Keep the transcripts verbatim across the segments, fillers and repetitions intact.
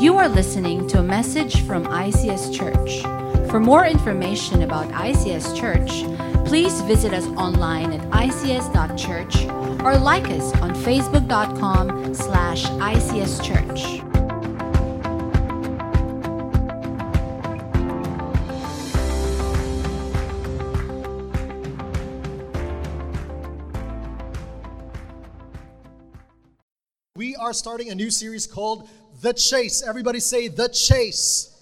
You are listening to a message from I C S Church. For more information about I C S Church, please visit us online at I C S dot church or like us on facebook dot com slash I C S Church. We are starting a new series called The Chase. Everybody say The Chase.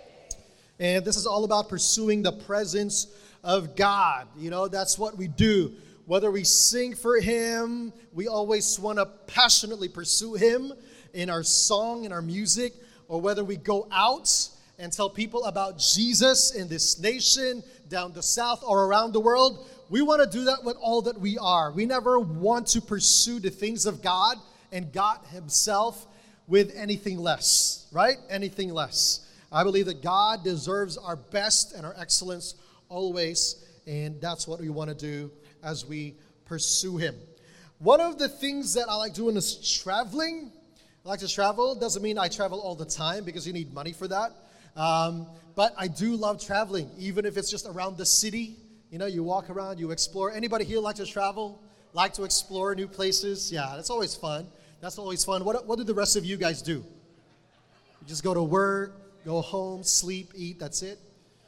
And this is all about pursuing the presence of God. You know, that's what we do. Whether we sing for Him, we always want to passionately pursue Him in our song, in our music, or whether we go out and tell people about Jesus in this nation, down the south, or around the world. We want to do that with all that we are. We never want to pursue the things of God and God Himself with anything less, right? Anything less. I believe that God deserves our best and our excellence always, and that's what we want to do as we pursue Him. One of the things that I like doing is traveling. I like to travel. Doesn't mean I travel all the time because you need money for that. Um, but I do love traveling, even if it's just around the city. You know, you walk around, you explore. Anybody here like to travel? Like to explore new places? Yeah, that's always fun. That's always fun. What, what do the rest of you guys do? You just go to work, go home, sleep, eat, that's it?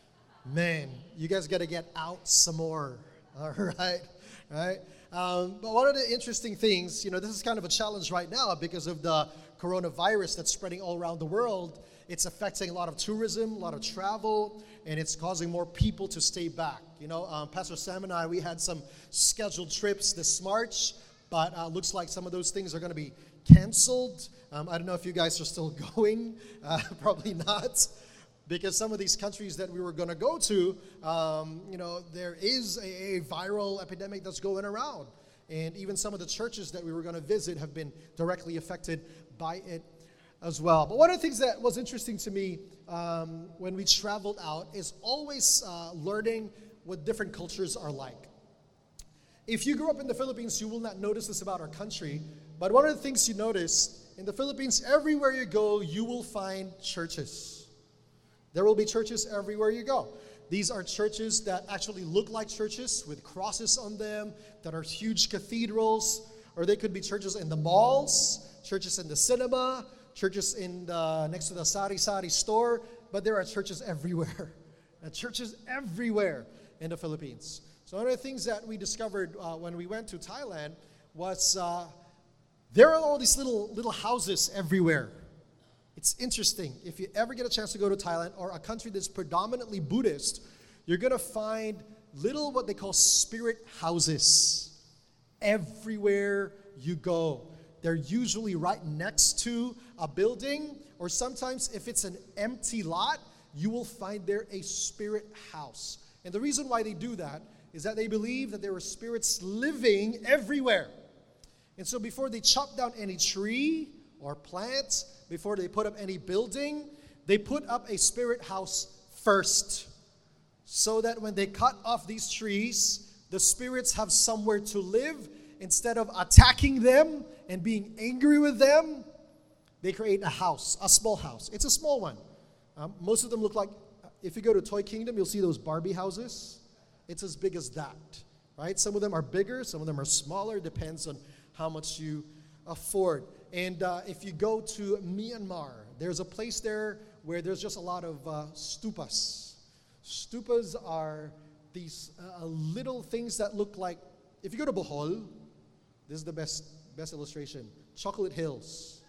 Man, you guys got to get out some more. All right? Right? Um, but one of the interesting things, you know, this is kind of a challenge right now because of the coronavirus that's spreading all around the world. It's affecting a lot of tourism, a lot of travel, and it's causing more people to stay back. You know, um, Pastor Sam and I, we had some scheduled trips this March, but uh, looks like some of those things are going to be canceled. Um, I don't know if you guys are still going. Uh, probably not. Because some of these countries that we were going to go to, um, you know, there is a, a viral epidemic that's going around. And even some of the churches that we were going to visit have been directly affected by it as well. But one of the things that was interesting to me um, when we traveled out is always uh, learning what different cultures are like. If you grew up in the Philippines, you will not notice this about our country. But one of the things you notice, in the Philippines, everywhere you go, you will find churches. There will be churches everywhere you go. These are churches that actually look like churches with crosses on them, that are huge cathedrals, or they could be churches in the malls, churches in the cinema, churches in the, next to the Sari Sari store, but there are churches everywhere. And churches everywhere in the Philippines. So one of the things that we discovered uh, when we went to Thailand was uh, there are all these little little houses everywhere. It's interesting. If you ever get a chance to go to Thailand or a country that's predominantly Buddhist, you're going to find little what they call spirit houses everywhere you go. They're usually right next to a building, or sometimes if it's an empty lot, you will find there a spirit house. And the reason why they do that is that they believe that there are spirits living everywhere. And so before they chop down any tree or plant, before they put up any building, they put up a spirit house first. So that when they cut off these trees, the spirits have somewhere to live. Instead of attacking them and being angry with them, they create a house, a small house. It's a small one. Um, most of them look like, if you go to Toy Kingdom, you'll see those Barbie houses. It's as big as that, right? Some of them are bigger, some of them are smaller, depends on how much you afford. And uh, if you go to Myanmar, there's a place there where there's just a lot of uh, stupas. Stupas are these uh, little things that look like, if you go to Bohol, this is the best, best illustration, Chocolate Hills,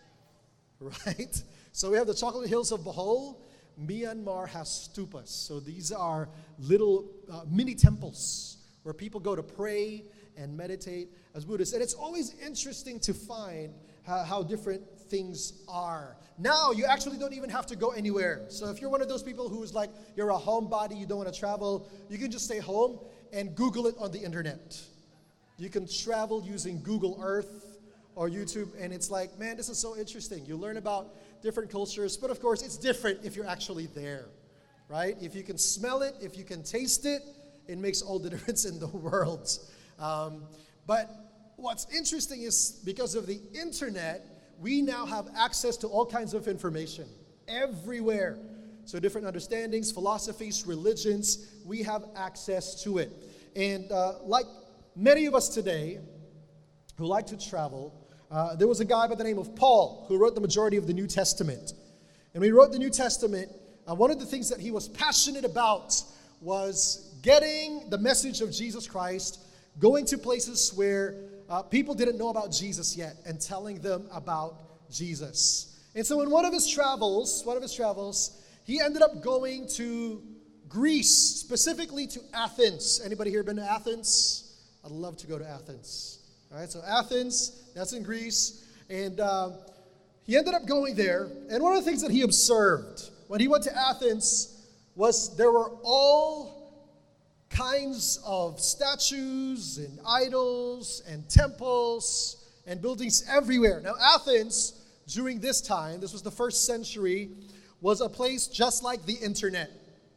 right? So we have the Chocolate Hills of Bohol. Myanmar has stupas. So these are little uh, mini temples where people go to pray and meditate as Buddhists. And it's always interesting to find how, how different things are. Now, you actually don't even have to go anywhere. So if you're one of those people who's like, you're a homebody, you don't want to travel, you can just stay home and Google it on the internet. You can travel using Google Earth or YouTube, and it's like, man, this is so interesting. You learn about different cultures, but of course, it's different if you're actually there, right? If you can smell it, if you can taste it, it makes all the difference in the world. Um, but what's interesting is because of the internet, we now have access to all kinds of information. everywhere. So different understandings, philosophies, religions, we have access to it. And uh, like many of us today who like to travel, uh, there was a guy by the name of Paul who wrote the majority of the New Testament. And when he wrote the New Testament, uh, one of the things that he was passionate about was getting the message of Jesus Christ, going to places where uh, people didn't know about Jesus yet, and telling them about Jesus. And so in one of his travels, one of his travels, he ended up going to Greece, specifically to Athens. Anybody here been to Athens? I'd love to go to Athens. All right, so Athens, that's in Greece. And uh, he ended up going there. And one of the things that he observed when he went to Athens was there were all kinds of statues and idols and temples and buildings everywhere. Now, Athens, during this time, this was the first century, was a place just like the internet.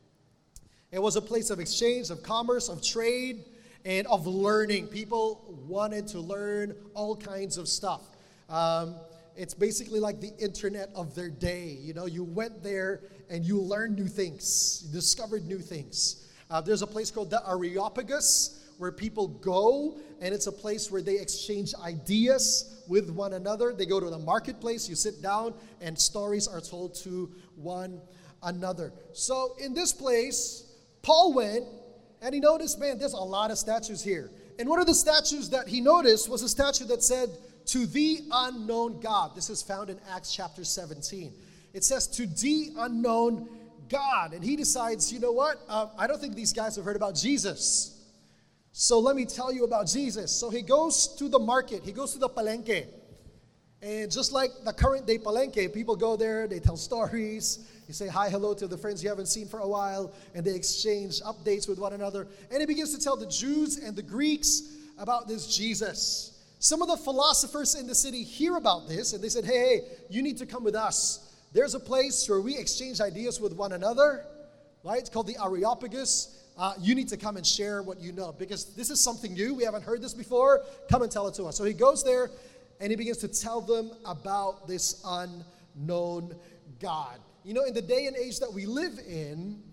It was a place of exchange, of commerce, of trade, and of learning. People wanted to learn all kinds of stuff. Um, it's basically like the internet of their day. You know, you went there and you learned new things. You discovered new things. Uh, there's a place called the Areopagus where people go, and it's a place where they exchange ideas with one another. They go to the marketplace, you sit down, and stories are told to one another. So in this place, Paul went, and he noticed, man, there's a lot of statues here. And one of the statues that he noticed was a statue that said, "To the unknown God." This is found in Acts chapter seventeen. It says, "To the unknown God." And he decides, you know what? Uh, I don't think these guys have heard about Jesus. So let me tell you about Jesus. So he goes to the market. He goes to the palenque. And just like the current day palenque, people go there, they tell stories. You say hi, hello to the friends you haven't seen for a while, and they exchange updates with one another. And he begins to tell the Jews and the Greeks about this Jesus. Some of the philosophers in the city hear about this, and they said, hey, hey, you need to come with us. There's a place where we exchange ideas with one another, right? It's called the Areopagus. Uh, you need to come and share what you know, because this is something new. We haven't heard this before. Come and tell it to us. So he goes there, and he begins to tell them about this unknown God. You know, in the day and age that we live in,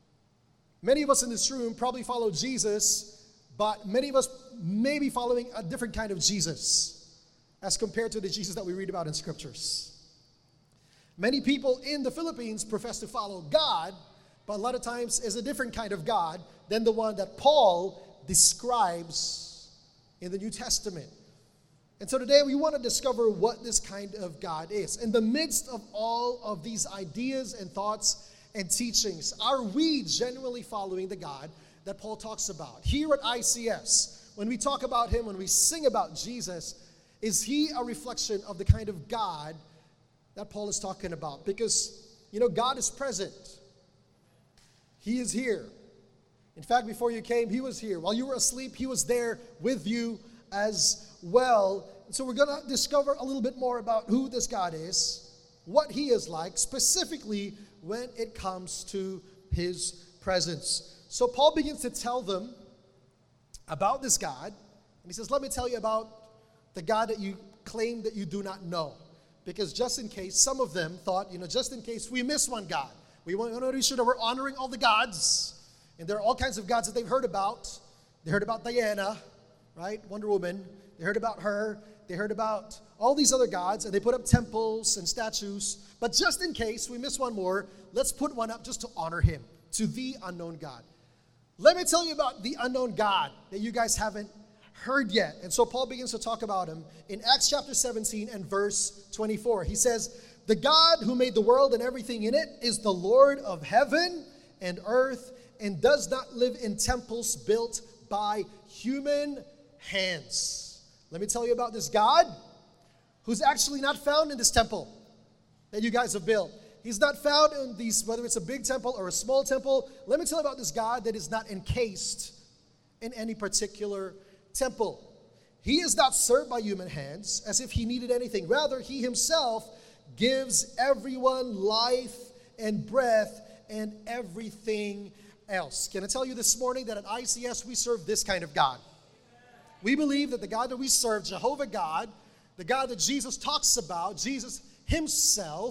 many of us in this room probably follow Jesus, but many of us may be following a different kind of Jesus as compared to the Jesus that we read about in scriptures. Many people in the Philippines profess to follow God, but a lot of times is a different kind of God than the one that Paul describes in the New Testament. And so today we want to discover what this kind of God is. In the midst of all of these ideas and thoughts and teachings, are we genuinely following the God that Paul talks about? Here at I C S, when we talk about him, when we sing about Jesus, is he a reflection of the kind of God that Paul is talking about? Because, you know, God is present. He is here. In fact, before you came, he was here. While you were asleep, he was there with you as well. And so we're going to discover a little bit more about who this God is, what he is like, specifically when it comes to his presence. So Paul begins to tell them about this God. And he says, let me tell you about the God that you claim that you do not know. Because just in case, some of them thought, you know, just in case we miss one God. We want to be sure that we're honoring all the gods. And there are all kinds of gods that they've heard about. They heard about Diana, right? Wonder Woman. They heard about her. They heard about all these other gods. And they put up temples and statues. But just in case we miss one more, let's put one up just to honor him. To the unknown God. Let me tell you about the unknown God that you guys haven't heard yet. And so Paul begins to talk about him in Acts chapter seventeen and verse twenty-four. He says, "The God who made the world and everything in it is the Lord of heaven and earth, and does not live in temples built by human hands." Let me tell you about this God who's actually not found in this temple that you guys have built. He's not found in these, whether it's a big temple or a small temple. Let me tell you about this God that is not encased in any particular temple. He is not served by human hands as if he needed anything. Rather, he himself gives everyone life and breath and everything else. Can I tell you this morning that at I C S we serve this kind of God? We believe that the God that we serve, Jehovah God, the God that Jesus talks about, Jesus himself,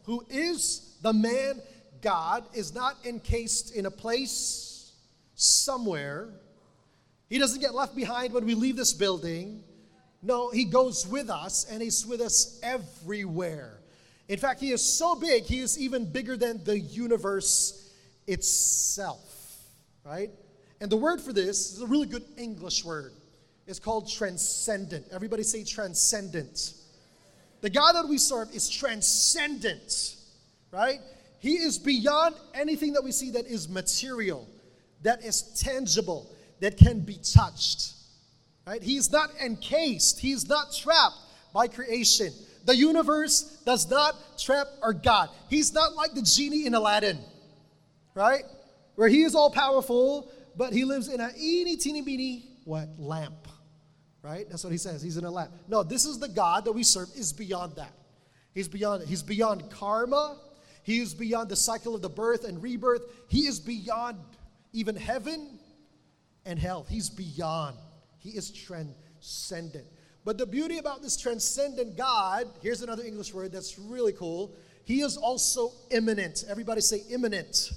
who is the man God, is not encased in a place somewhere. He doesn't get left behind when we leave this building. No, he goes with us, and he's with us everywhere. In fact, he is so big, he is even bigger than the universe itself, right? And the word for this is a really good English word. It's called transcendent. Everybody say transcendent. The God that we serve is transcendent, right? He is beyond anything that we see that is material, that is tangible, that can be touched, right? He is not encased. He is not trapped by creation. The universe does not trap our God. He's not like the genie in Aladdin, right? Where he is all powerful, but he lives in a eeny, teeny, beeny, what, lamp, right? That's what he says. He's in a lamp. No, this is the God that we serve is beyond that. He's beyond it. He's beyond karma. He is beyond the cycle of the birth and rebirth. He is beyond even heaven and hell. He's beyond. He is transcendent. But the beauty about this transcendent God, here's another English word that's really cool. He is also immanent. Everybody say immanent.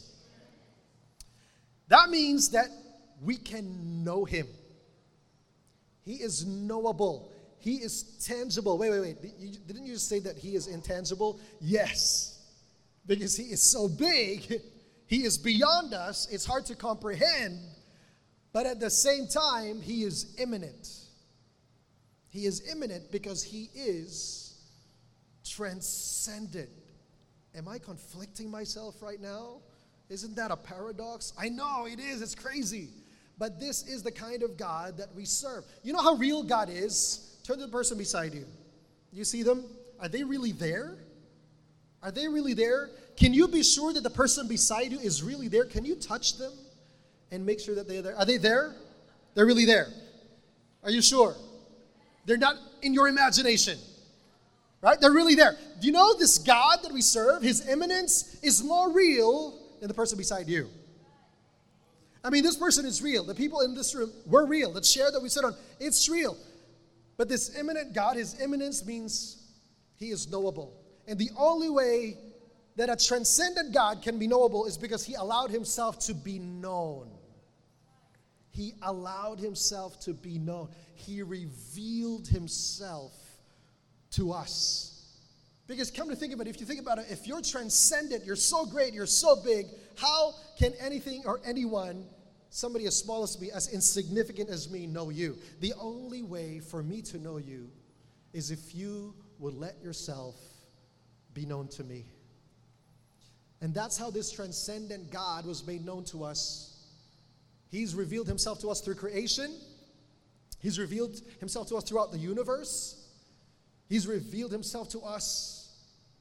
That means that we can know him. He is knowable. He is tangible. Wait, wait, wait. You, didn't you say that he is intangible? Yes. Because he is so big, he is beyond us. It's hard to comprehend. But at the same time, he is immanent. He is immanent because he is transcendent. Am I conflicting myself right now? Isn't that a paradox? I know it is. It's crazy. But this is the kind of God that we serve. You know how real God is? Turn to the person beside you. You see them? Are they really there? Are they really there? Can you be sure that the person beside you is really there? Can you touch them and make sure that they're there? Are they there? They're really there. Are you sure? They're not in your imagination, right? They're really there. Do you know this God that we serve, his immanence is more real than the person beside you? I mean, this person is real. The people in this room, we're real. The chair that we sit on, it's real. But this immanent God, his immanence means he is knowable. And the only way that a transcendent God can be knowable is because he allowed himself to be known. He allowed himself to be known. He revealed himself to us. Because come to think of it, if you think about it, if you're transcendent, you're so great, you're so big, how can anything or anyone, somebody as small as me, as insignificant as me, know you? The only way for me to know you is if you would let yourself be known to me. And that's how this transcendent God was made known to us. He's revealed himself to us through creation. He's revealed himself to us throughout the universe. He's revealed himself to us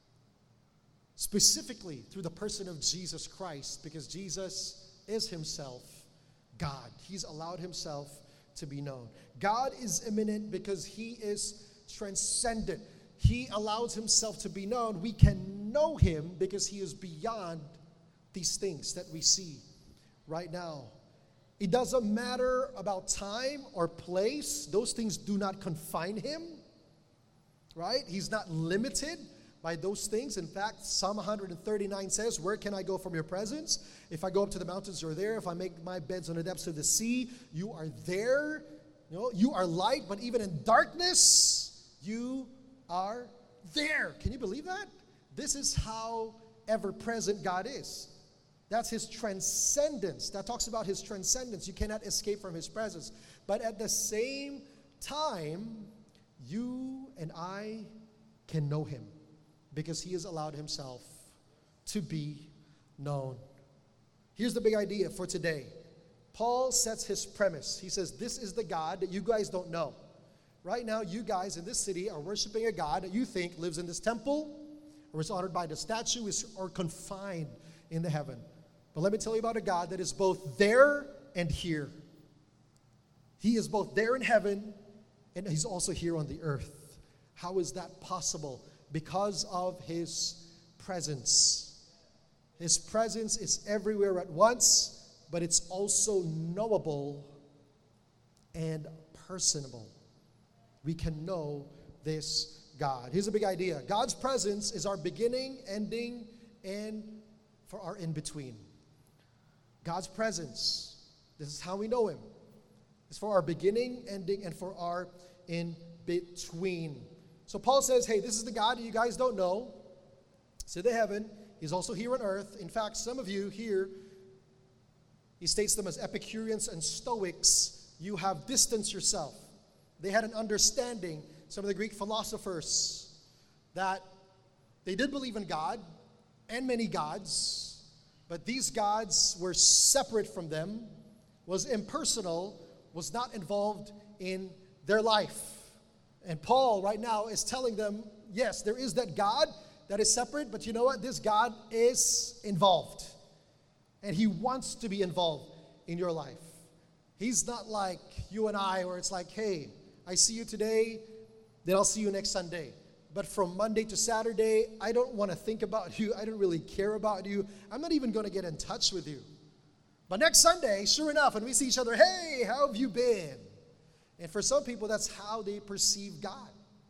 specifically through the person of Jesus Christ, because Jesus is himself God. He's allowed himself to be known. God is immanent because he is transcendent. He allows himself to be known. We can know him because he is beyond these things that we see right now. It doesn't matter about time or place. Those things do not confine him, right? He's not limited by those things. In fact, Psalm one thirty-nine says, where can I go from your presence? If I go up to the mountains, you're there. If I make my beds on the depths of the sea, you are there. You know, you are light, but even in darkness, you are there. Can you believe that? This is how ever-present God is. That's his transcendence. That talks about his transcendence. You cannot escape from his presence. But at the same time, you and I can know him because he has allowed himself to be known. Here's the big idea for today. Paul sets his premise. He says, this is the God that you guys don't know. Right now, you guys in this city are worshiping a God that you think lives in this temple, or is honored by the statue, or confined in the heaven. But let me tell you about a God that is both there and here. He is both there in heaven, and he's also here on the earth. How is that possible? Because of his presence. His presence is everywhere at once, but it's also knowable and personable. We can know this God. Here's a big idea. God's presence is our beginning, ending, and for our in-between. God's presence, this is how we know Him. It's for our beginning, ending, and for our in-between. So Paul says, hey, this is the God that you guys don't know. He's in the heaven. He's also here on earth. In fact, some of you here, he states them as Epicureans and Stoics. You have distanced yourself. They had an understanding, some of the Greek philosophers, that they did believe in God and many gods, but these gods were separate from them, was impersonal, was not involved in their life. And Paul right now is telling them, yes, there is that God that is separate, but you know what? This God is involved. And He wants to be involved in your life. He's not like you and I, where it's like, hey, I see you today, then I'll see you next Sunday. But from Monday to Saturday, I don't want to think about you. I don't really care about you. I'm not even going to get in touch with you. But next Sunday, sure enough, when we see each other, hey, how have you been? And for some people, that's how they perceive God.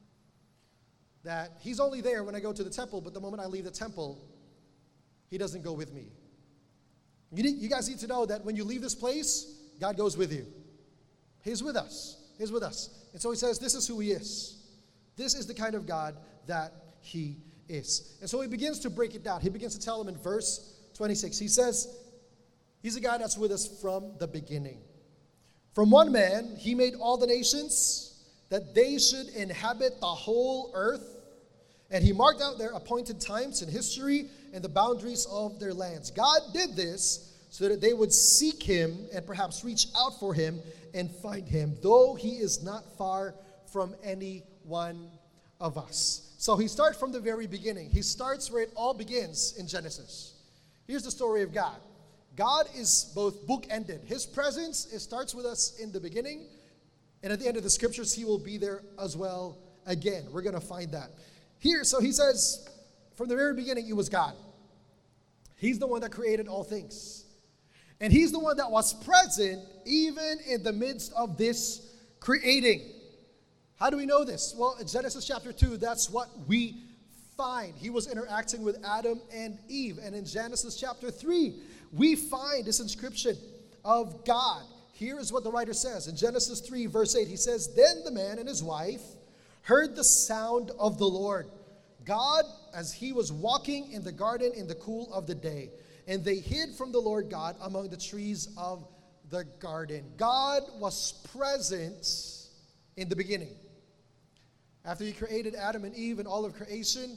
That He's only there when I go to the temple, but the moment I leave the temple, He doesn't go with me. You, need, you guys need to know that when you leave this place, God goes with you. He's with us. He's with us. And so He says, this is who He is. This is the kind of God that He is. And so He begins to break it down. He begins to tell them in verse twenty-six. He says, He's a God that's with us from the beginning. From one man, He made all the nations that they should inhabit the whole earth. And He marked out their appointed times in history and the boundaries of their lands. God did this so that they would seek Him and perhaps reach out for Him and find Him, though He is not far from any one of us. So He starts from the very beginning. He starts where it all begins in Genesis. Here's the story of God. God is both book-ended. His presence, it starts with us in the beginning, and at the end of the scriptures, He will be there as well again. We're going to find that. Here, so He says, from the very beginning, it was God. He's the one that created all things. And He's the one that was present even in the midst of this creating. How do we know this? Well, in Genesis chapter two, that's what we find. He was interacting with Adam and Eve. And in Genesis chapter three, we find this inscription of God. Here is what the writer says. In Genesis three, verse eight, he says, Then the man and his wife heard the sound of the Lord, God, as He was walking in the garden in the cool of the day. And they hid from the Lord God among the trees of the garden. God was present in the beginning. After He created Adam and Eve and all of creation,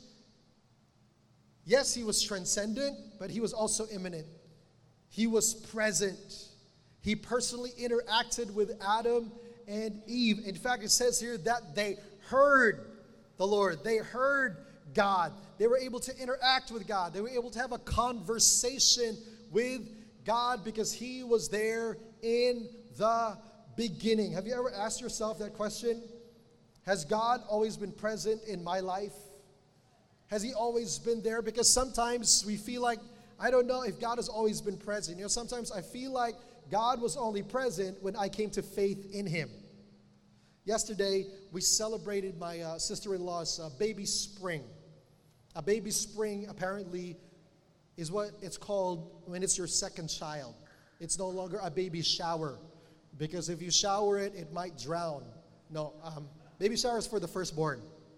yes, He was transcendent, but He was also immanent. He was present. He personally interacted with Adam and Eve. In fact, it says here that they heard the Lord. They heard God. They were able to interact with God. They were able to have a conversation with God because He was there in the beginning. Have you ever asked yourself that question? Has God always been present in my life? Has He always been there? Because sometimes we feel like, I don't know if God has always been present. You know, sometimes I feel like God was only present when I came to faith in Him. Yesterday, we celebrated my uh, sister-in-law's uh, baby spring. A baby spring apparently is what it's called when it's your second child. It's no longer a baby shower, because if you shower it, it might drown. No, um, baby shower is for the firstborn.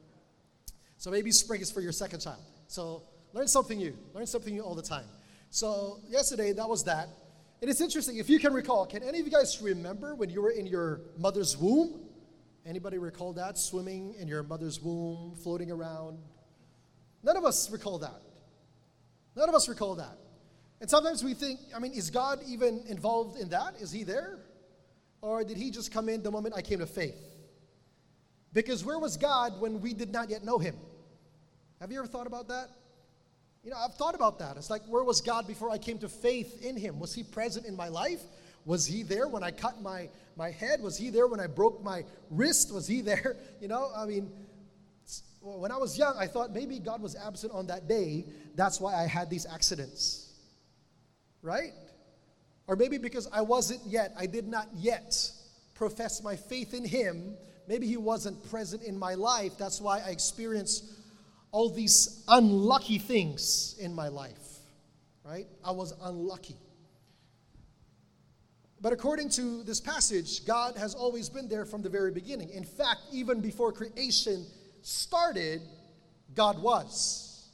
So baby spring is for your second child. So learn something new. Learn something new all the time. So yesterday, that was that. And it's interesting, if you can recall, can any of you guys remember when you were in your mother's womb? Anybody recall that? Swimming in your mother's womb, floating around? None of us recall that. None of us recall that. And sometimes we think, I mean, is God even involved in that? Is He there? Or did He just come in the moment I came to faith? Because where was God when we did not yet know Him? Have you ever thought about that? You know, I've thought about that. It's like, where was God before I came to faith in Him? Was He present in my life? Was He there when I cut my, my head? Was He there when I broke my wrist? Was He there? You know, I mean, when I was young, I thought maybe God was absent on that day. That's why I had these accidents. Right? Or maybe because I wasn't yet, I did not yet profess my faith in Him. maybe He wasn't present in my life. That's why I experience all these unlucky things in my life, right? I was unlucky. But according to this passage, God has always been there from the very beginning. In fact, even before creation started, God was.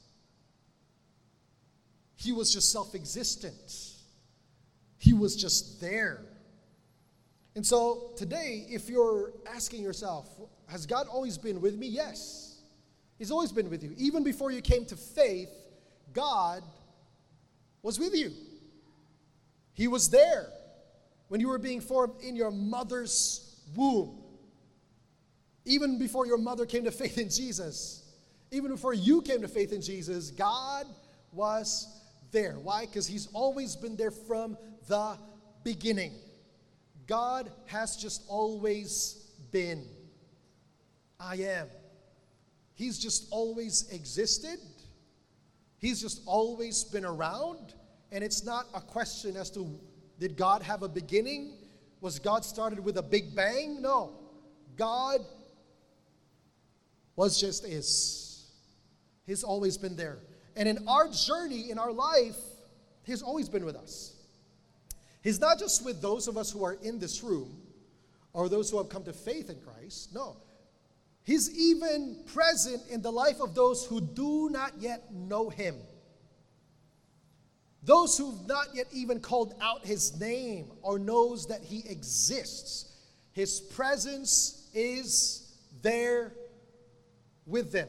He was just self-existent. He was just there. And so today, if you're asking yourself, has God always been with me? Yes. He's always been with you. Even before you came to faith, God was with you. He was there when you were being formed in your mother's womb. Even before your mother came to faith in Jesus, even before you came to faith in Jesus, God was there. Why? Because He's always been there from the beginning. God has just always been. I am. He's just always existed. He's just always been around. And it's not a question as to, did God have a beginning? Was God started with a big bang? No. God was just is. He's always been there. And in our journey, in our life, He's always been with us. He's not just with those of us who are in this room or those who have come to faith in Christ. No. He's even present in the life of those who do not yet know Him. Those who've not yet even called out His name or knows that He exists. His presence is there with them.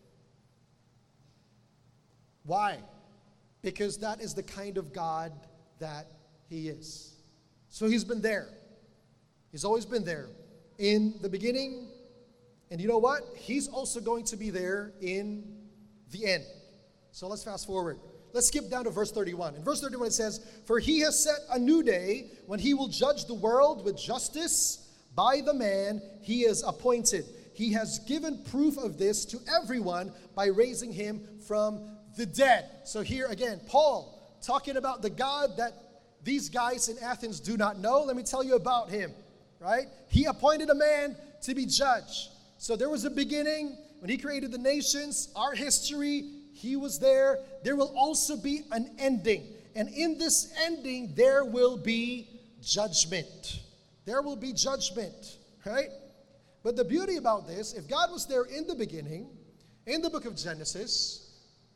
Why? Because that is the kind of God that He is. So He's been there. He's always been there in the beginning. And you know what? He's also going to be there in the end. So let's fast forward. Let's skip down to verse thirty-one. In verse thirty-one it says, "For He has set a new day when He will judge the world with justice by the man He has appointed. He has given proof of this to everyone by raising Him from the dead." So here again, Paul talking about the God that these guys in Athens do not know. Let me tell you about Him, right? He appointed a man to be judge. So there was a beginning when He created the nations, our history, He was there. There will also be an ending. And in this ending, there will be judgment. There will be judgment, right? But the beauty about this, if God was there in the beginning, in the book of Genesis,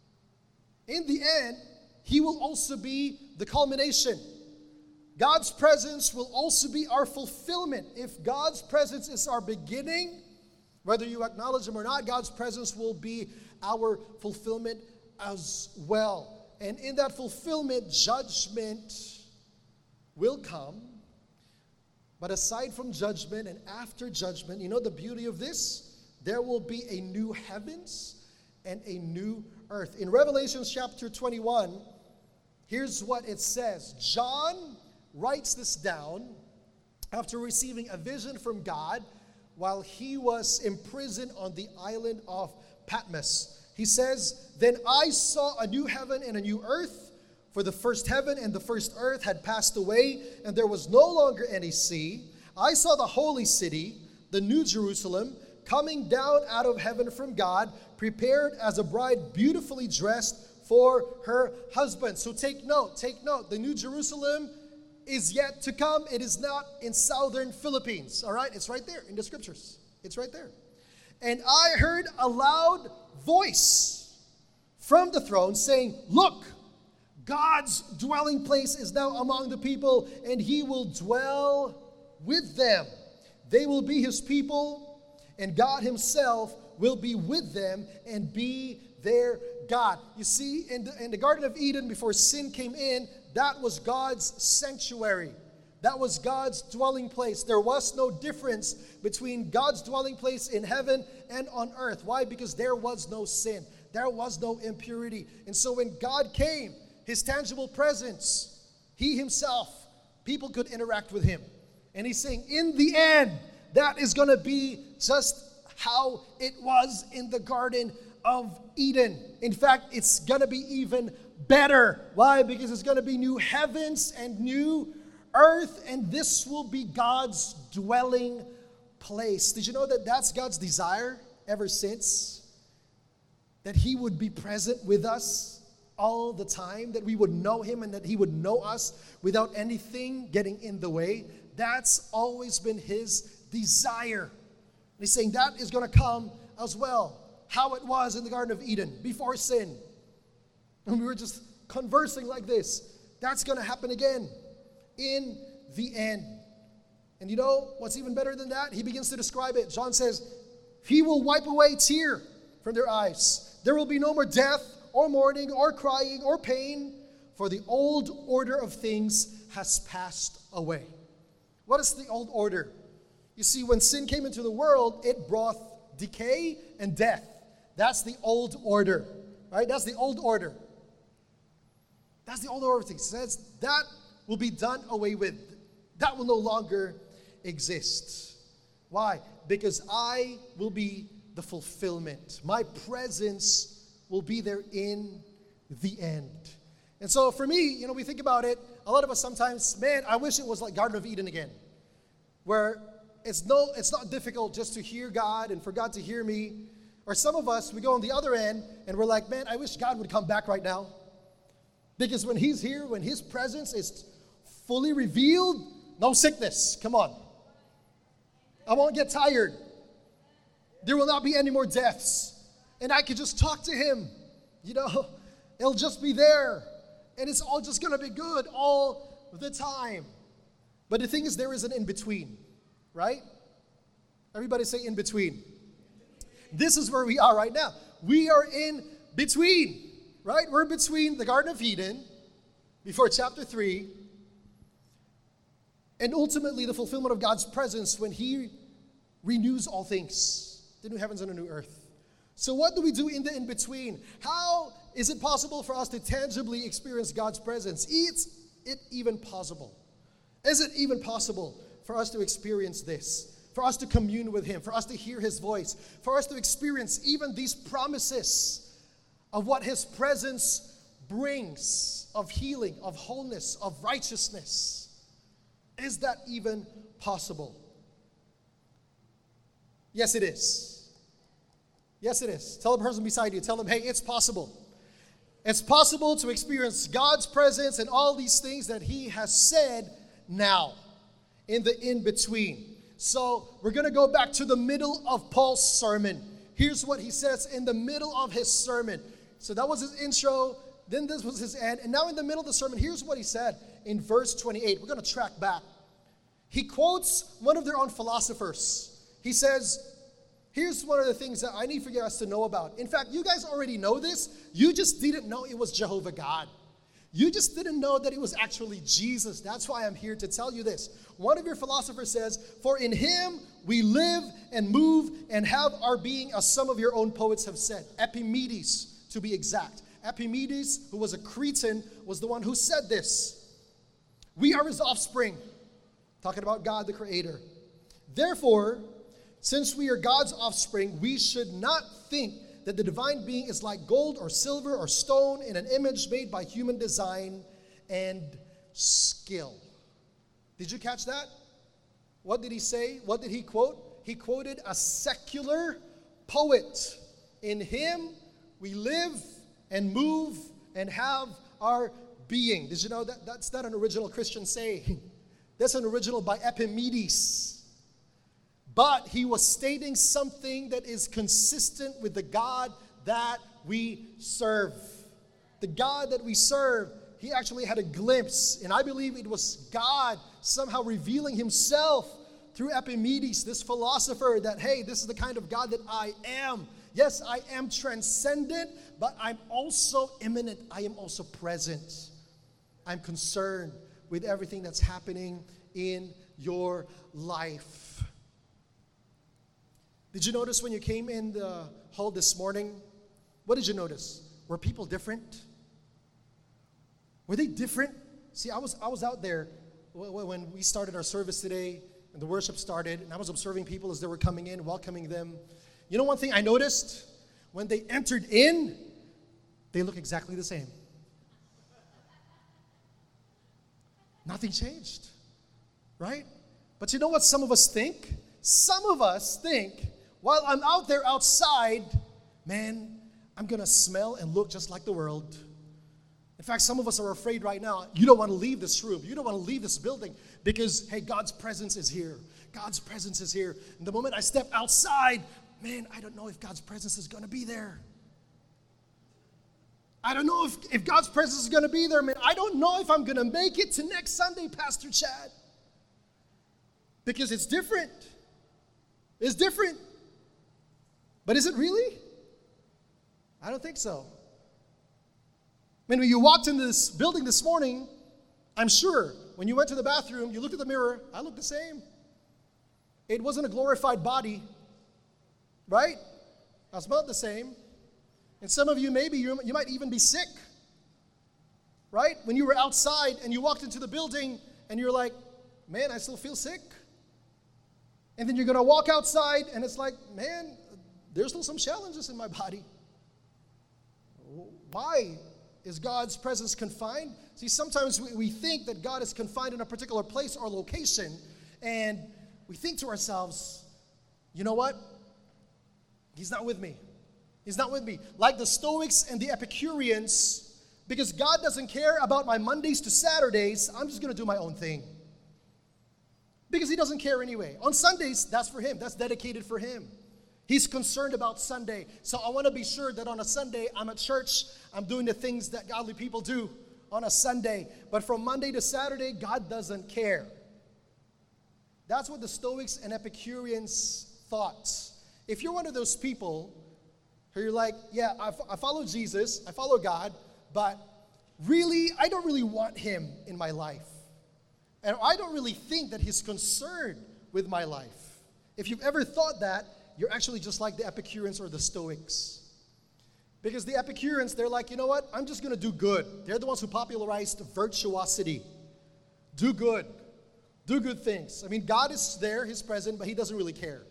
in the end, He will also be the culmination. God's presence will also be our fulfillment. If God's presence is our beginning, whether you acknowledge Him or not, God's presence will be our fulfillment as well. And in that fulfillment, judgment will come. But aside from judgment and after judgment, you know the beauty of this? There will be a new heavens and a new earth. In Revelation chapter twenty-one, here's what it says. John writes this down after receiving a vision from God while he was imprisoned on the island of Patmos. He says, "Then I saw a new heaven and a new earth, for the first heaven and the first earth had passed away, and there was no longer any sea. I saw the holy city, the new Jerusalem, coming down out of heaven from God, prepared as a bride beautifully dressed for her husband." So take note, take note. The new Jerusalem is yet to come. It is not in southern Philippines, all right? It's right there in the scriptures. It's right there. "And I heard a loud voice from the throne saying, 'Look, God's dwelling place is now among the people, and He will dwell with them. They will be His people, and God Himself will be with them and be their God.'" You see, in the, in the Garden of Eden, before sin came in, that was God's sanctuary. That was God's dwelling place. There was no difference between God's dwelling place in heaven and on earth. Why? Because there was no sin. There was no impurity. And so when God came, His tangible presence, He Himself, people could interact with Him. And He's saying, in the end, that is going to be just how it was in the Garden of Eden. In fact, it's going to be even better. Why? Because it's going to be new heavens and new earth, and this will be God's dwelling place. Did you know that that's God's desire ever since? That He would be present with us all the time, that we would know Him and that He would know us without anything getting in the way. That's always been His desire. And He's saying that is going to come as well. How it was in the Garden of Eden before sin. And we were just conversing like this. That's going to happen again in the end. And you know what's even better than that? He begins to describe it. John says, He will wipe away tear from their eyes. There will be no more death or mourning or crying or pain, for the old order of things has passed away. What is the old order? You see, when sin came into the world, it brought decay and death. That's the old order, right? That's the old order. That's the old order of things. It says that will be done away with. That will no longer exist. Why? Because I will be the fulfillment. My presence will be there in the end. And so for me, you know, we think about it, a lot of us sometimes, man, I wish it was like Garden of Eden again, where it's no, it's not difficult just to hear God and for God to hear me. Or some of us, we go on the other end and we're like, man, I wish God would come back right now. Because when He's here, when His presence is fully revealed, no sickness. Come on. I won't get tired. There will not be any more deaths. And I could just talk to Him. You know, it'll just be there. And it's all just going to be good all the time. But the thing is, there is an in-between, right? Everybody say in-between. This is where we are right now. We are in between, right? We're between the Garden of Eden, before chapter three, and ultimately the fulfillment of God's presence when He renews all things, the new heavens and the new earth. So what do we do in the in-between? How is it possible for us to tangibly experience God's presence? Is it even possible? Is it even possible for us to experience this? For us to commune with Him, for us to hear His voice, for us to experience even these promises of what His presence brings, of healing, of wholeness, of righteousness. Is that even possible? Yes, it is. Yes, it is. Tell the person beside you, tell them, hey, it's possible. It's possible to experience God's presence and all these things that He has said now, in the in-between. So we're going to go back to the middle of Paul's sermon. Here's what he says in the middle of his sermon. So that was his intro. Then this was his end. And now in the middle of the sermon, here's what he said in verse twenty-eight. We're going to track back. He quotes one of their own philosophers. He says, here's one of the things that I need for you guys to know about. In fact, you guys already know this. You just didn't know it was Jehovah God. You just didn't know that it was actually Jesus. That's why I'm here to tell you this. One of your philosophers says, for in Him we live and move and have our being, as some of your own poets have said. Epimedes, to be exact. Epimedes, who was a Cretan, was the one who said this. We are His offspring. Talking about God, the Creator. Therefore, since we are God's offspring, we should not think that the divine being is like gold or silver or stone in an image made by human design and skill. Did you catch that? What did he say? What did he quote? He quoted a secular poet. In Him we live and move and have our being. Did you know that that's not an original Christian saying? That's an original by Epimedes. But he was stating something that is consistent with the God that we serve. The God that we serve, He actually had a glimpse. And I believe it was God somehow revealing Himself through Epimedes, this philosopher, that, hey, this is the kind of God that I am. Yes, I am transcendent, but I'm also immanent. I am also present. I'm concerned with everything that's happening in your life. Did you notice when you came in the hall this morning? What did you notice? Were people different? Were they different? See, I was I was out there when we started our service today and the worship started, and I was observing people as they were coming in, welcoming them. You know one thing I noticed? When they entered in, they look exactly the same. Nothing changed, right? But you know what some of us think? some of us think, while I'm out there outside, man, I'm going to smell and look just like the world. In fact, some of us are afraid right now. You don't want to leave this room. You don't want to leave this building because, hey, God's presence is here. God's presence is here. And the moment I step outside, man, I don't know if God's presence is going to be there. I don't know if, if God's presence is going to be there, man. I don't know if I'm going to make it to next Sunday, Pastor Chad. Because it's different. It's different. But is it really? I don't think so. I mean, when you walked into this building this morning, I'm sure when you went to the bathroom, you looked at the mirror, I looked the same. It wasn't a glorified body, right? I smelled the same. And some of you, maybe you, you might even be sick, right? When you were outside and you walked into the building and you're like, man, I still feel sick. And then you're going to walk outside and it's like, man, there's still some challenges in my body. Why is God's presence confined? See, sometimes we, we think that God is confined in a particular place or location, and we think to ourselves, you know what? He's not with me. He's not with me. Like the Stoics and the Epicureans, because God doesn't care about my Mondays to Saturdays, I'm just going to do my own thing. Because he doesn't care anyway. On Sundays, that's for him. That's dedicated for him. He's concerned about Sunday. So I want to be sure that on a Sunday, I'm at church. I'm doing the things that godly people do on a Sunday. But from Monday to Saturday, God doesn't care. That's what the Stoics and Epicureans thought. If you're one of those people who you're like, yeah, I, f- I follow Jesus, I follow God, but really, I don't really want him in my life. And I don't really think that he's concerned with my life. If you've ever thought that, you're actually just like the Epicureans or the Stoics. Because the Epicureans, they're like, you know what? I'm just going to do good. They're the ones who popularized virtuosity. Do good. Do good things. I mean, God is there, he's present, but he doesn't really care.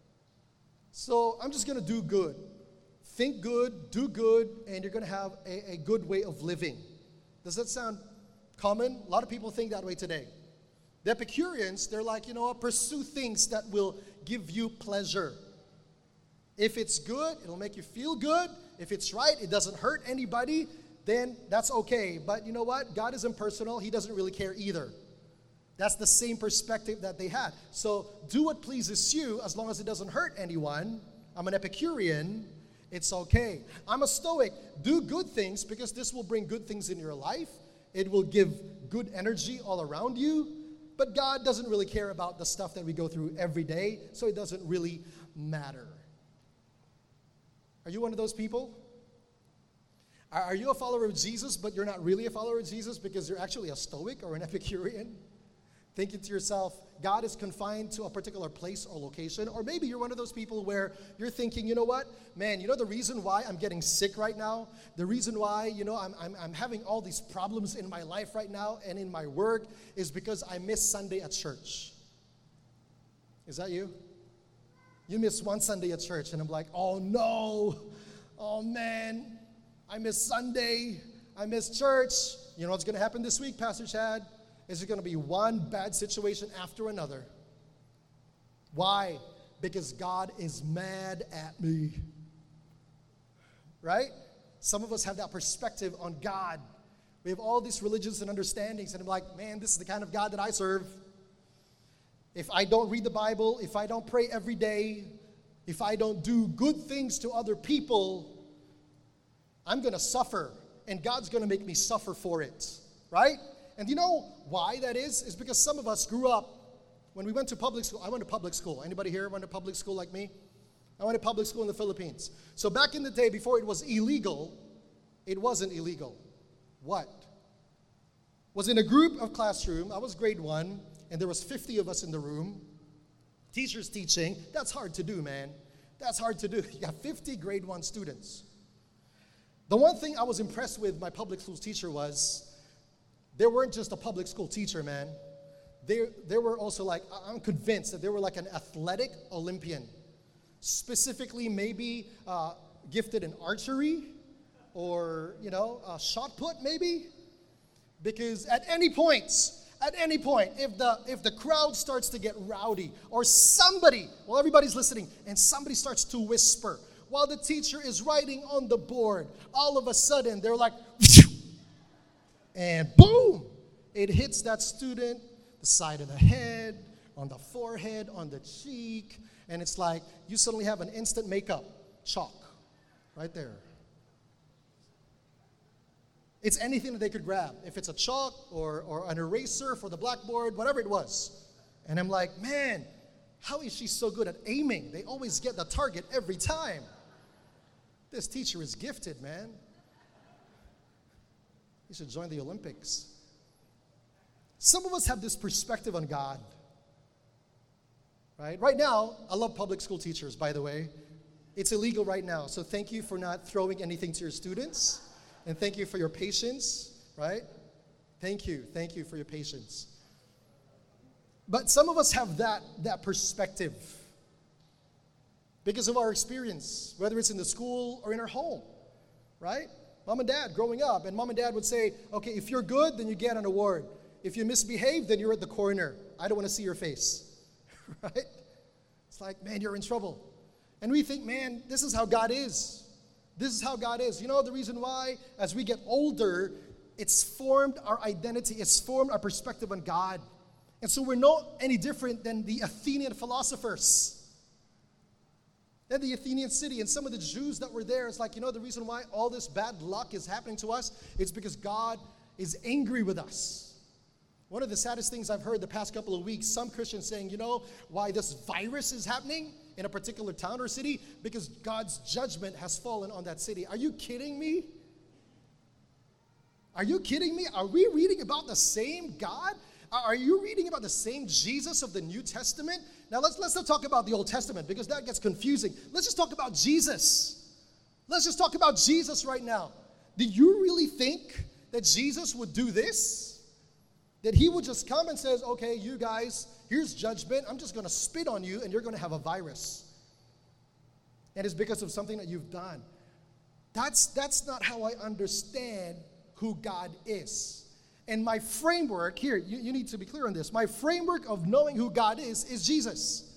So I'm just going to do good. Think good, do good, and you're going to have a, a good way of living. Does that sound common? A lot of people think that way today. The Epicureans, they're like, you know what? Pursue things that will give you pleasure. If it's good, it'll make you feel good. If it's right, it doesn't hurt anybody, then that's okay. But you know what? God is impersonal. He doesn't really care either. That's the same perspective that they had. So do what pleases you as long as it doesn't hurt anyone. I'm an Epicurean. It's okay. I'm a Stoic. Do good things because this will bring good things in your life. It will give good energy all around you. But God doesn't really care about the stuff that we go through every day, so it doesn't really matter. Are you one of those people? Are you a follower of Jesus, but you're not really a follower of Jesus because you're actually a Stoic or an Epicurean? Thinking to yourself, God is confined to a particular place or location. Or maybe you're one of those people where you're thinking, you know what? Man, you know the reason why I'm getting sick right now? The reason why, you know, I'm, I'm, I'm having all these problems in my life right now and in my work is because I miss Sunday at church. Is that you? You miss one Sunday at church and I'm like, oh no, oh man, I miss Sunday, I miss church. You know what's going to happen this week, Pastor Chad? Is it going to be one bad situation after another? Why? Because God is mad at me. Right? Some of us have that perspective on God. We have all these religions and understandings, and I'm like, man, this is the kind of God that I serve. If I don't read the Bible, if I don't pray every day, if I don't do good things to other people, I'm going to suffer, and God's going to make me suffer for it. Right? And you know why that is? Is because some of us grew up, when we went to public school, I went to public school. Anybody here went to public school like me? I went to public school in the Philippines. So back in the day, before it was illegal, it wasn't illegal. What? Was in a group of classroom, I was grade one, and there was fifty of us in the room. Teachers teaching, that's hard to do, man. That's hard to do. You got fifty grade one students. The one thing I was impressed with my public school teacher was, they weren't just a public school teacher, man. They, they were also like, I'm convinced that they were like an athletic Olympian. Specifically, maybe uh, gifted in archery or, you know, uh, shot put maybe. Because at any point, At any point, if the if the crowd starts to get rowdy, or somebody, well, everybody's listening, and somebody starts to whisper while the teacher is writing on the board, all of a sudden they're like, and boom, it hits that student, the side of the head, on the forehead, on the cheek, and it's like you suddenly have an instant makeup, chalk, right there. It's anything that they could grab. If it's a chalk or, or an eraser for the blackboard, whatever it was. And I'm like, man, how is she so good at aiming? They always get the target every time. This teacher is gifted, man. He should join the Olympics. Some of us have this perspective on God. Right? Right now, I love public school teachers, by the way. It's illegal right now, so thank you for not throwing anything to your students. And thank you for your patience, right? Thank you. Thank you for your patience. But some of us have that, that perspective because of our experience, whether it's in the school or in our home, right? Mom and dad growing up, and mom and dad would say, okay, if you're good, then you get an award. If you misbehave, then you're at the corner. I don't want to see your face, right? It's like, man, you're in trouble. And we think, man, this is how God is. This is how God is. You know the reason why? As we get older, it's formed our identity. It's formed our perspective on God. And so we're not any different than the Athenian philosophers. Than the Athenian city. And some of the Jews that were there, it's like, you know the reason why all this bad luck is happening to us? It's because God is angry with us. One of the saddest things I've heard the past couple of weeks, some Christians saying, you know why this virus is happening in a particular town or city? Because God's judgment has fallen on that city. Are you kidding me? Are you kidding me? Are we reading about the same God? Are you reading about the same Jesus of the New Testament? Now let's let's not talk about the Old Testament because that gets confusing. Let's just talk about Jesus. Let's just talk about Jesus right now. Do you really think that Jesus would do this? That he would just come and says, okay, you guys, here's judgment. I'm just going to spit on you and you're going to have a virus. And it's because of something that you've done. That's, that's not how I understand who God is. And my framework, here, you, you need to be clear on this. My framework of knowing who God is is Jesus.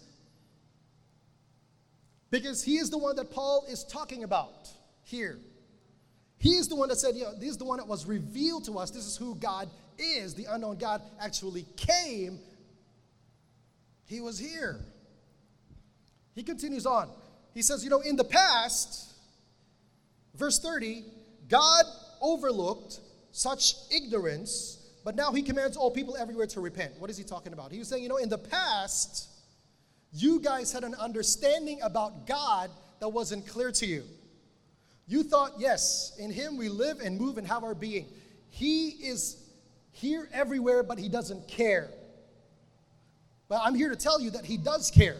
Because he is the one that Paul is talking about here. He is the one that said, you know, this is the one that was revealed to us. This is who God is. The unknown God actually came. He was here. He continues on. He says, you know, in the past, verse thirty, God overlooked such ignorance, but now he commands all people everywhere to repent. What is he talking about? He was saying, you know, in the past, you guys had an understanding about God that wasn't clear to you. You thought, yes, in him we live and move and have our being. He is here everywhere, but he doesn't care. But I'm here to tell you that he does care.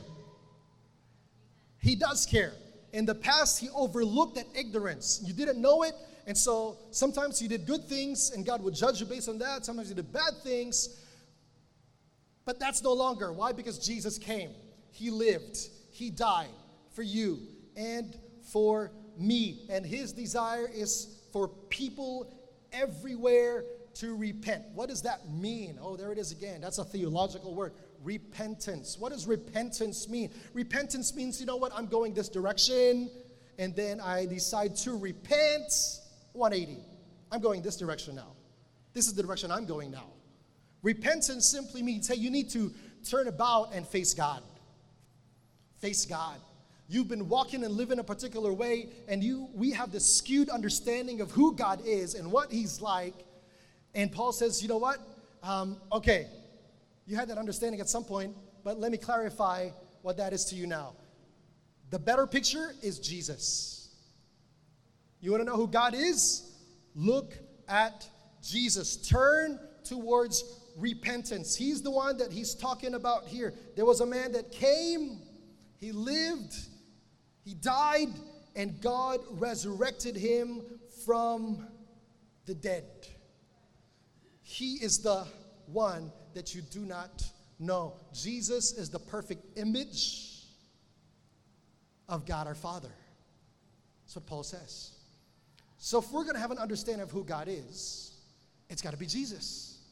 He does care. In the past, he overlooked that ignorance. You didn't know it, and so sometimes you did good things, and God would judge you based on that. Sometimes you did bad things, but that's no longer. Why? Because Jesus came. He lived. He died for you and for me. And his desire is for people everywhere to repent. What does that mean? Oh, there it is again. That's a theological word. Repentance. What does repentance mean? Repentance means, you know what, I'm going this direction, and then I decide to repent. one eighty. I'm going this direction now. This is the direction I'm going now. Repentance simply means, hey, you need to turn about and face God. Face God. You've been walking and living a particular way, and you we have this skewed understanding of who God is and what he's like. And Paul says, you know what? Um, okay, you had that understanding at some point, but let me clarify what that is to you now. The better picture is Jesus. You want to know who God is? Look at Jesus. Turn towards repentance. He's the one that he's talking about here. There was a man that came, he lived, he died, and God resurrected him from the dead. He is the one that you do not know. Jesus is the perfect image of God our Father. That's what Paul says. So if we're going to have an understanding of who God is, it's got to be Jesus.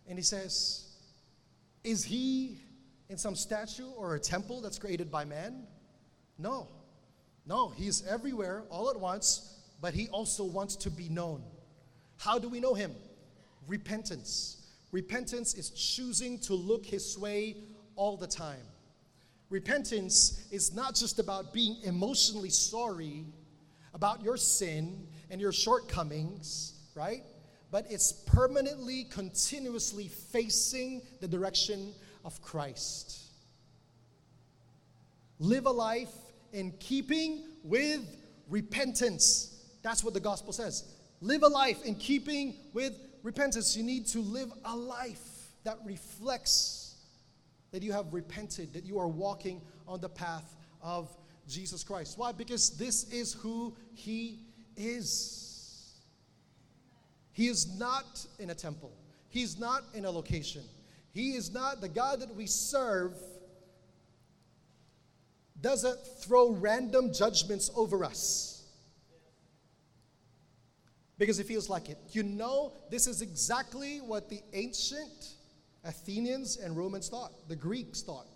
And he says, is he in some statue or a temple that's created by man? No. No, he's everywhere all at once, but he also wants to be known. How do we know him? Repentance. Repentance is choosing to look his way all the time. Repentance is not just about being emotionally sorry about your sin and your shortcomings, right? But it's permanently, continuously facing the direction of Christ. Live a life in keeping with repentance. That's what the gospel says. Live a life in keeping with repentance. You need to live a life that reflects that you have repented, that you are walking on the path of Jesus Christ. Why? Because this is who he is. He is not in a temple. He's not in a location. He is not, the God that we serve doesn't throw random judgments over us because he feels like it. You know, this is exactly what the ancient Athenians and Romans thought, the Greeks thought.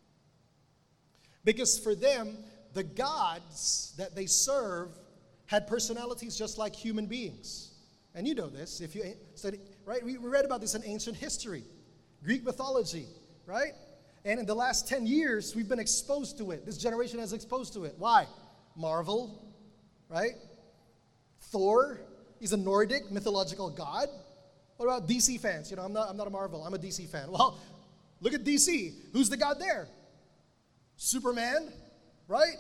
Because for them, the gods that they serve had personalities just like human beings. And you know this, if you study, right? We read about this in ancient history, Greek mythology, right? And in the last ten years, we've been exposed to it. This generation has exposed to it. Why? Marvel, right? Thor, he's a Nordic mythological god. What about D C fans? You know, I'm not, I'm not a Marvel, I'm a D C fan. Well, look at D C. Who's the god there? Superman, right?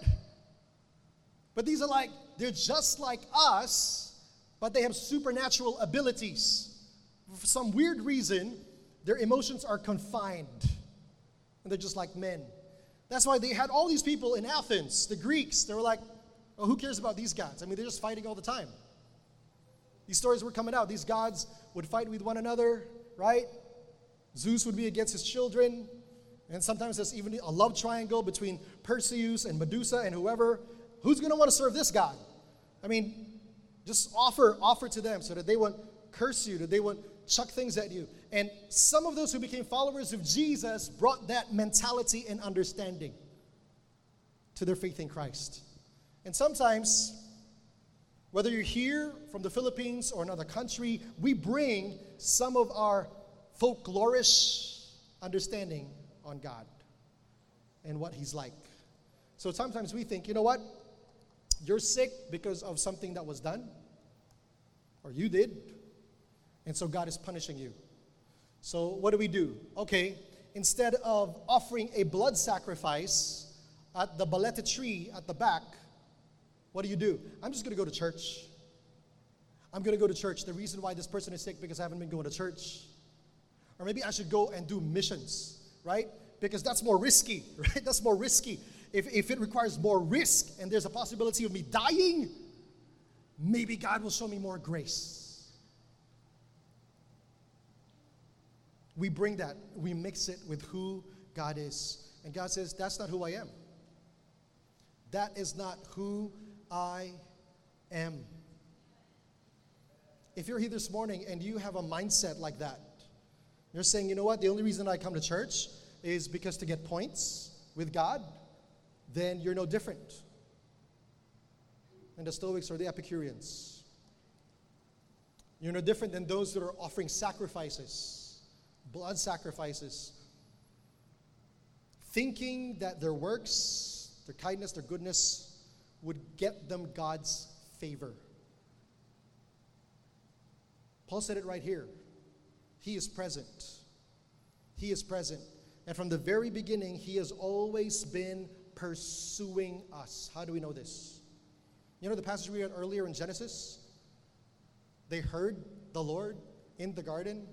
But these are like, they're just like us, but they have supernatural abilities. For some weird reason, their emotions are confined. And they're just like men. That's why they had all these people in Athens, the Greeks. They were like, oh, who cares about these gods? I mean, they're just fighting all the time. These stories were coming out. These gods would fight with one another, right? Zeus would be against his children. And sometimes there's even a love triangle between Perseus and Medusa and whoever. Who's going to want to serve this god? I mean, just offer, offer to them so that they won't curse you, that they won't chuck things at you. And some of those who became followers of Jesus brought that mentality and understanding to their faith in Christ. And sometimes, whether you're here from the Philippines or another country, we bring some of our folklorish understanding on God and what he's like. So sometimes we think, you know what? You're sick because of something that was done, or you did, and so God is punishing you. So what do we do? Okay, instead of offering a blood sacrifice at the baleta tree at the back, what do you do? I'm just going to go to church. I'm going to go to church. The reason why this person is sick because I haven't been going to church. Or maybe I should go and do missions, right? Because that's more risky, right? That's more risky. If, if it requires more risk and there's a possibility of me dying, maybe God will show me more grace. We bring that, we mix it with who God is. And God says, that's not who I am. That is not who I am. If you're here this morning and you have a mindset like that, you're saying, you know what, the only reason I come to church is because to get points with God, then you're no different than the Stoics or the Epicureans. You're no different than those that are offering sacrifices, blood sacrifices, thinking that their works, their kindness, their goodness would get them God's favor. Paul said it right here. He is present. He is present. And from the very beginning, he has always been pursuing us. How do we know this? You know the passage we read earlier in Genesis? They heard the Lord in the garden.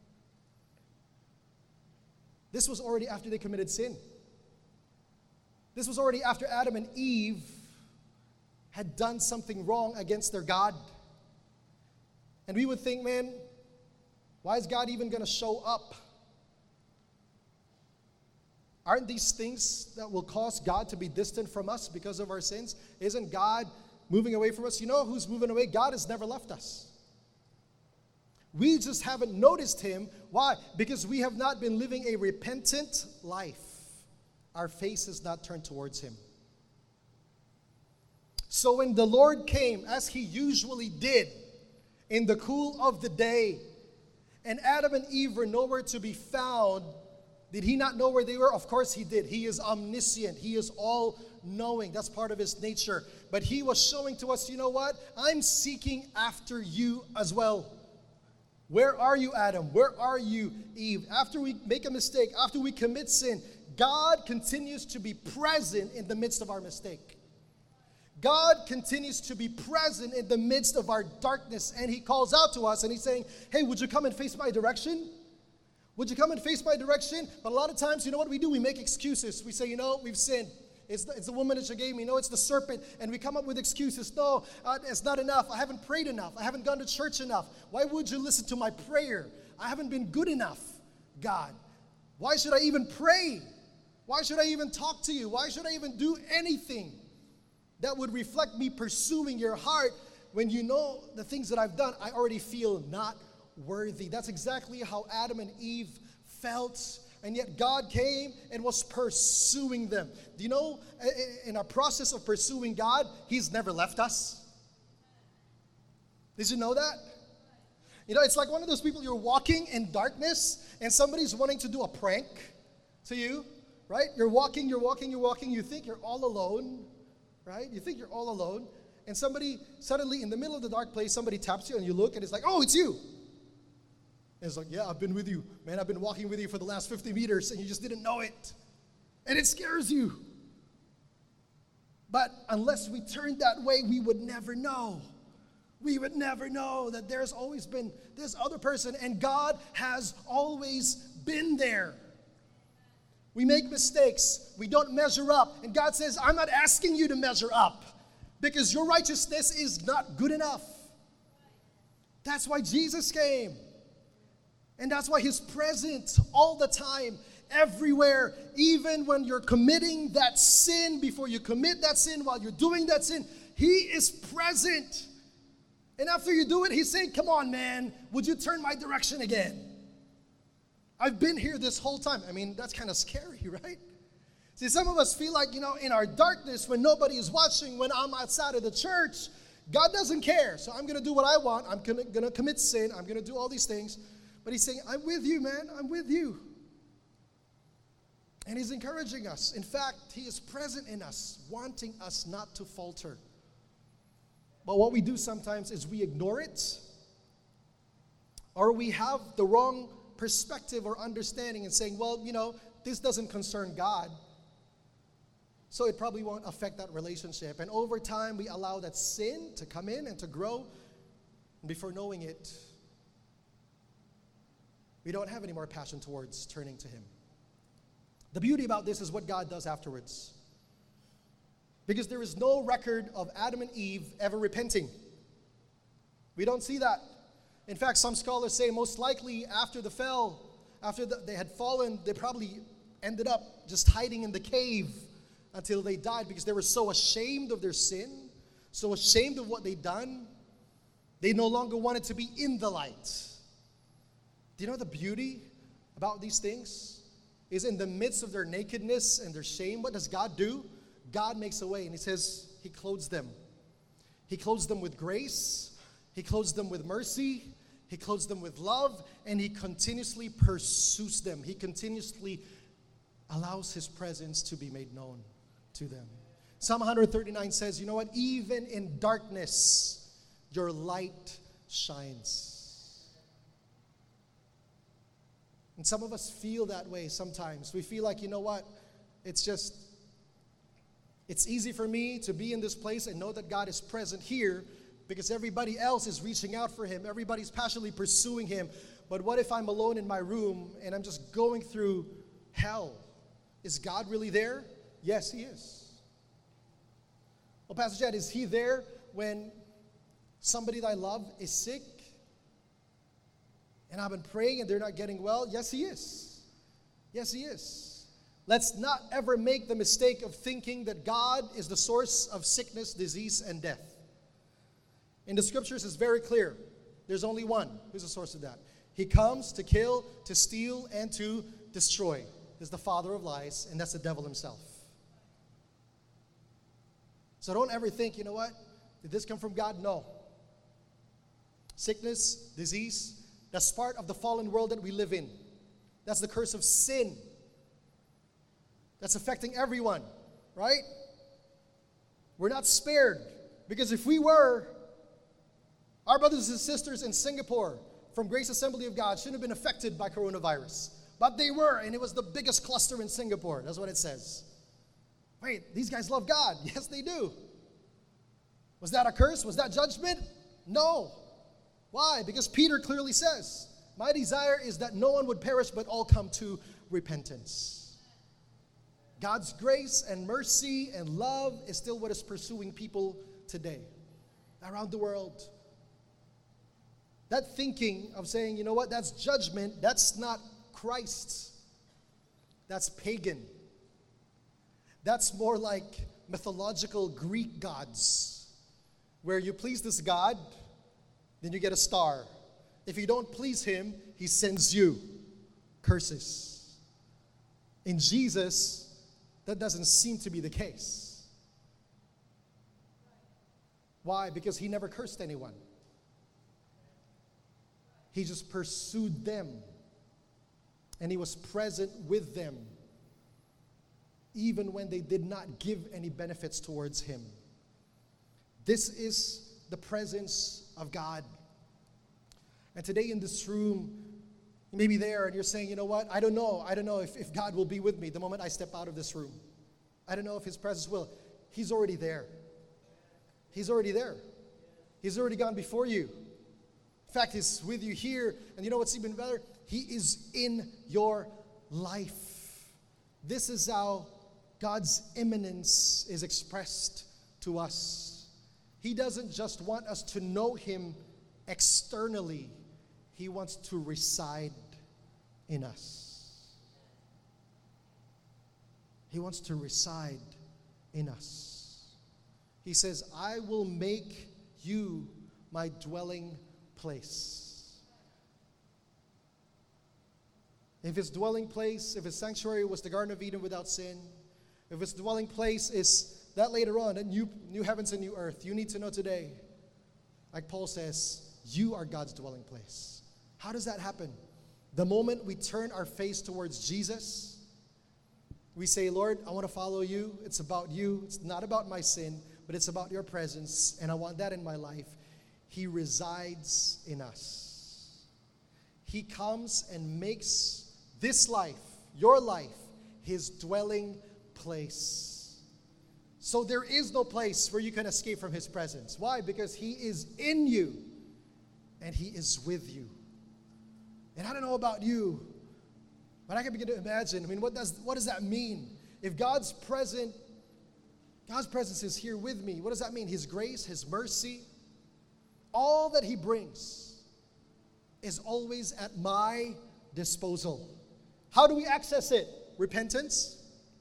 This was already after they committed sin. This was already after Adam and Eve had done something wrong against their God. And we would think, man, why is God even going to show up? Aren't these things that will cause God to be distant from us because of our sins? Isn't God moving away from us? You know who's moving away? God has never left us. We just haven't noticed him. Why? Because we have not been living a repentant life. Our face is not turned towards him. So when the Lord came, as he usually did, in the cool of the day, and Adam and Eve were nowhere to be found, did he not know where they were? Of course he did. He is omniscient. He is all-knowing. That's part of his nature. But he was showing to us, you know what? I'm seeking after you as well. Where are you, Adam? Where are you, Eve? After we make a mistake, after we commit sin, God continues to be present in the midst of our mistake. God continues to be present in the midst of our darkness, and he calls out to us and he's saying, hey, would you come and face my direction? Would you come and face my direction? But a lot of times, you know what we do? We make excuses. We say, you know, we've sinned. It's the, it's the woman that you gave me. No, it's the serpent. And we come up with excuses. No, uh, it's not enough. I haven't prayed enough. I haven't gone to church enough. Why would you listen to my prayer? I haven't been good enough, God. Why should I even pray? Why should I even talk to you? Why should I even do anything that would reflect me pursuing your heart when you know the things that I've done, I already feel not worthy. That's exactly how Adam and Eve felt. And yet God came and was pursuing them. Do you know, in our process of pursuing God, he's never left us. Did you know that? You know, it's like one of those people, you're walking in darkness and somebody's wanting to do a prank to you, right? You're walking, you're walking, you're walking, you think you're all alone. Right? You think you're all alone, and somebody suddenly in the middle of the dark place, somebody taps you and you look and it's like, oh, it's you. And it's like, yeah, I've been with you. Man, I've been walking with you for the last fifty meters and you just didn't know it. And it scares you. But unless we turned that way, we would never know. We would never know that there's always been this other person, and God has always been there. We make mistakes. We don't measure up. And God says, I'm not asking you to measure up because your righteousness is not good enough. That's why Jesus came. And that's why he's present all the time, everywhere. Even when you're committing that sin, before you commit that sin, while you're doing that sin, he is present. And after you do it, he's saying, come on, man, would you turn my direction again? I've been here this whole time. I mean, that's kind of scary, right? See, some of us feel like, you know, in our darkness, when nobody is watching, when I'm outside of the church, God doesn't care. So I'm going to do what I want. I'm going to commit sin. I'm going to do all these things. But he's saying, I'm with you, man. I'm with you. And he's encouraging us. In fact, he is present in us, wanting us not to falter. But what we do sometimes is we ignore it, or we have the wrong perspective or understanding and saying, well, you know, this doesn't concern God, so it probably won't affect that relationship. And over time, we allow that sin to come in and to grow. And before knowing it, we don't have any more passion towards turning to him. The beauty about this is what God does afterwards. Because there is no record of Adam and Eve ever repenting. We don't see that. In fact, some scholars say most likely after the fell, after the, they had fallen, they probably ended up just hiding in the cave until they died because they were so ashamed of their sin, so ashamed of what they'd done, they no longer wanted to be in the light. Do you know the beauty about these things? Is in the midst of their nakedness and their shame, what does God do? God makes a way, and he says he clothes them. He clothes them with grace. He clothes them with mercy. He clothes them with love, and he continuously pursues them. He continuously allows his presence to be made known to them. Psalm one thirty-nine says, you know what? Even in darkness, your light shines. And some of us feel that way sometimes. We feel like, you know what? It's just, it's easy for me to be in this place and know that God is present here because everybody else is reaching out for him. Everybody's passionately pursuing him. But what if I'm alone in my room and I'm just going through hell? Is God really there? Yes, he is. Well, Pastor Chad, is he there when somebody that I love is sick and I've been praying and they're not getting well? Yes, he is. Yes, he is. Let's not ever make the mistake of thinking that God is the source of sickness, disease, and death. In the scriptures, it's very clear. There's only one. Who's the source of that? He comes to kill, to steal, and to destroy. Is the father of lies, and that's the devil himself. So don't ever think, you know what? Did this come from God? No. Sickness, disease, that's part of the fallen world that we live in. That's the curse of sin. That's affecting everyone, right? We're not spared. Because if we were, our brothers and sisters in Singapore from Grace Assembly of God shouldn't have been affected by coronavirus. But they were, and it was the biggest cluster in Singapore. That's what it says. Wait, these guys love God. Yes, they do. Was that a curse? Was that judgment? No. Why? Because Peter clearly says, my desire is that no one would perish, but all come to repentance. God's grace and mercy and love is still what is pursuing people today around the world. That thinking of saying, you know what, that's judgment, that's not Christ. That's pagan. That's more like mythological Greek gods, where you please this god, then you get a star. If you don't please him, he sends you curses. In Jesus, that doesn't seem to be the case. Why? Because he never cursed anyone. He just pursued them. And he was present with them, even when they did not give any benefits towards him. This is the presence of God. And today in this room, you may be there and you're saying, you know what, I don't know. I don't know if, if God will be with me the moment I step out of this room. I don't know if his presence will. He's already there. He's already there. He's already gone before you. In fact, he's with you here. And you know what's even better? He is in your life. This is how God's immanence is expressed to us. He doesn't just want us to know him externally. He wants to reside in us. He wants to reside in us. He says, I will make you my dwelling place. If his dwelling place, if his sanctuary was the Garden of Eden without sin, if his dwelling place is that later on, a new, new heavens and new earth, you need to know today, like Paul says, you are God's dwelling place. How does that happen? The moment we turn our face towards Jesus, we say, Lord, I want to follow you. It's about you. It's not about my sin, but it's about your presence, and I want that in my life. He resides in us. He comes and makes this life, your life, his dwelling place. So there is no place where you can escape from his presence. Why? Because he is in you and he is with you. And I don't know about you, but I can begin to imagine, I mean, what does what does that mean? If God's present, God's presence is here with me, what does that mean? His grace, his mercy, all that he brings is always at my disposal. How do we access it? Repentance.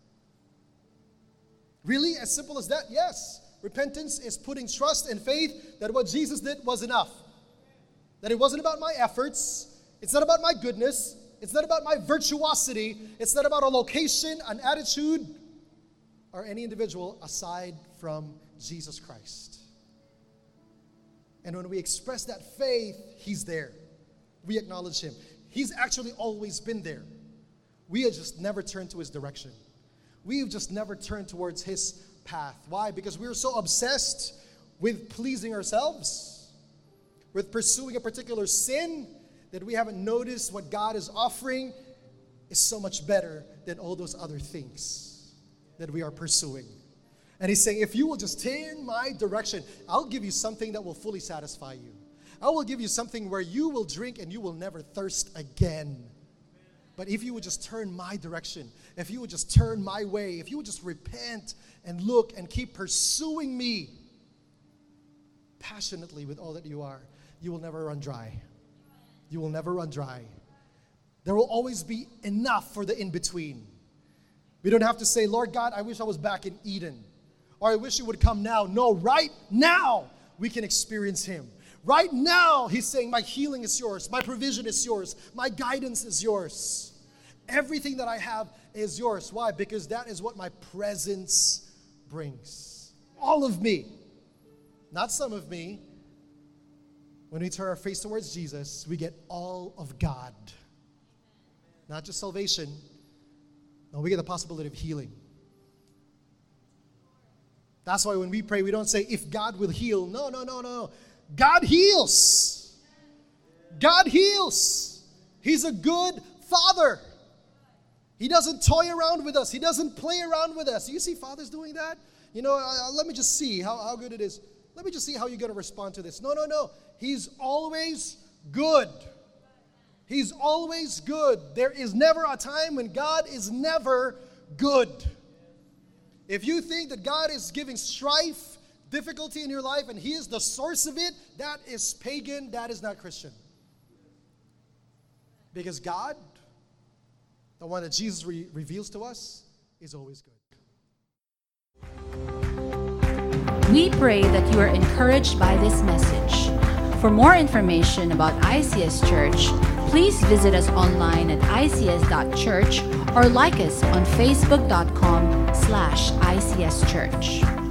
Really? As simple as that? Yes. Repentance is putting trust and faith that what Jesus did was enough. That it wasn't about my efforts. It's not about my goodness. It's not about my virtuosity. It's not about a location, an attitude, or any individual aside from Jesus Christ. And when we express that faith, he's there. We acknowledge him. He's actually always been there. We have just never turned to his direction. We've just never turned towards his path. Why? Because we're so obsessed with pleasing ourselves, with pursuing a particular sin, that we haven't noticed what God is offering is so much better than all those other things that we are pursuing. And he's saying, if you will just turn my direction, I'll give you something that will fully satisfy you. I will give you something where you will drink and you will never thirst again. But if you would just turn my direction, if you would just turn my way, if you would just repent and look and keep pursuing me passionately with all that you are, you will never run dry. You will never run dry. There will always be enough for the in-between. We don't have to say, Lord God, I wish I was back in Eden. Or I wish you would come now. No, right now we can experience him. Right now, he's saying, my healing is yours. My provision is yours. My guidance is yours. Everything that I have is yours. Why? Because that is what my presence brings. All of me. Not some of me. When we turn our face towards Jesus, we get all of God. Not just salvation. No, we get the possibility of healing. That's why when we pray, we don't say, if God will heal. No, no, no, no. God heals. God heals. He's a good Father. He doesn't toy around with us. He doesn't play around with us. You see fathers doing that? You know, uh, let me just see how, how good it is. Let me just see how you're going to respond to this. No, no, no. He's always good. He's always good. There is never a time when God is never good. If you think that God is giving strife, difficulty in your life, and He is the source of it, that is pagan, that is not Christian. Because God, the one that Jesus re- reveals to us, is always good. We pray that you are encouraged by this message. For more information about I C S Church, please visit us online at I C S dot church or like us on facebook dot com slash I C S Church.